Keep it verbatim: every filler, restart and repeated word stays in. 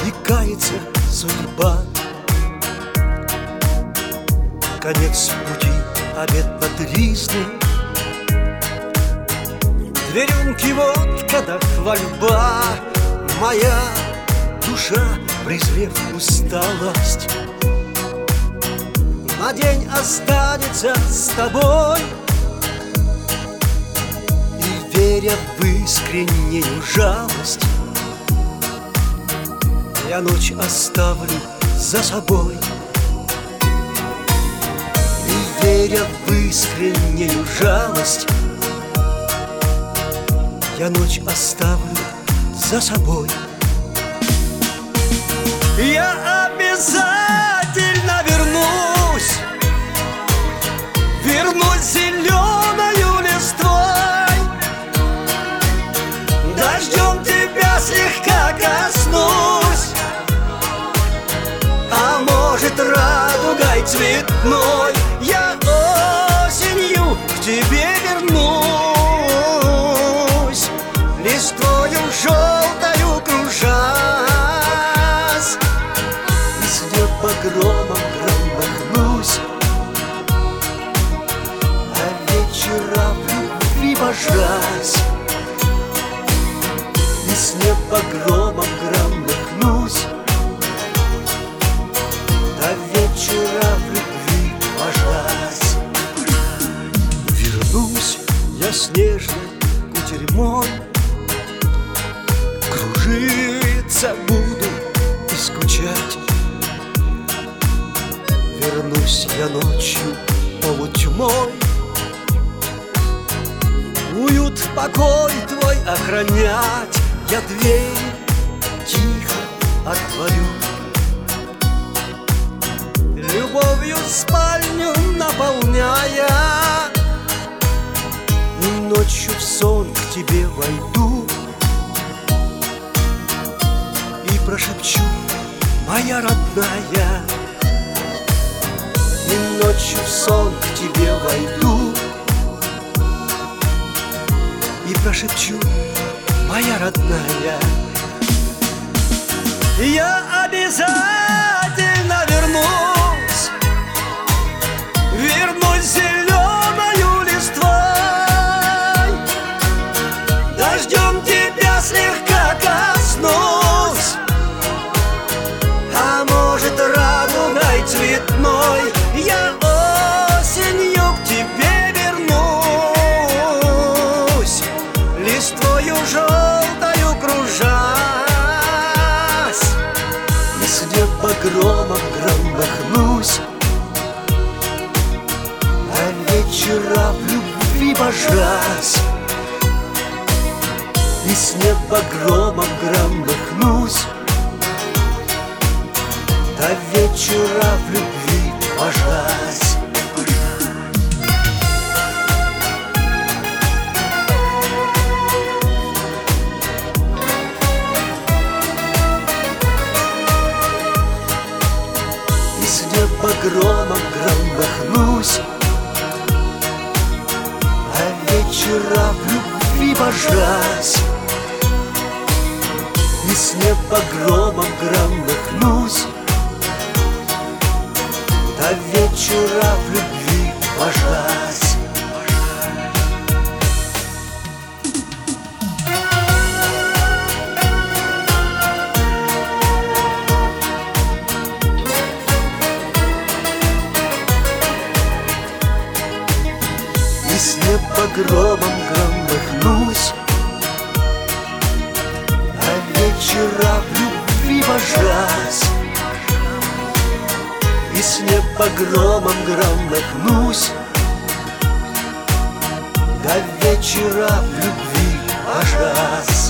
и кается судьба. Конец пути, обед потризный, две рюмки водка да хвальба. Моя душа, презрев усталость, на день останется с тобой. И веря в искреннюю жалость, я ночь оставлю за собой. И веря в искреннюю жалость, я ночь оставлю за собой. Я обязательно вернусь, вернусь зеленою листвой, дождем тебя слегка коснусь, а может радугой цветной я осенью к тебе вернусь, листвою желтою кружась, и с неба громом громыхнусь, а вечера в любви божась, и с неба громом громыхнусь, а вечера в любви божась. Вернусь я снежной кутерьмой, кружиться буду и скучать. Вернусь я ночью полутьмой, уют, покой твой охранять. Я дверь тихо отворю, любовью спальню наполняя, и ночью в сон к тебе войду и прошепчу: моя родная. И ночью в сон к тебе войду и прошепчу: моя родная. Я обязательно вернусь, вернусь зеленою листвой, дождем тебя слегка коснусь, а может радугой цветной я осенью к тебе вернусь, листвою желтою кружась, и с неба громом громыхнусь, а вечера в любви божась, и с неба громом громыхнусь, а вечера в любви божась. И с неба громом громыхнусь, а вечера в любви божась, и с неба громом громыхнусь, а вечера в любви божась. И с неба громом громыхнусь, а вечера в любви божась, и с неба громом громыхнусь, до вечера в любви божась.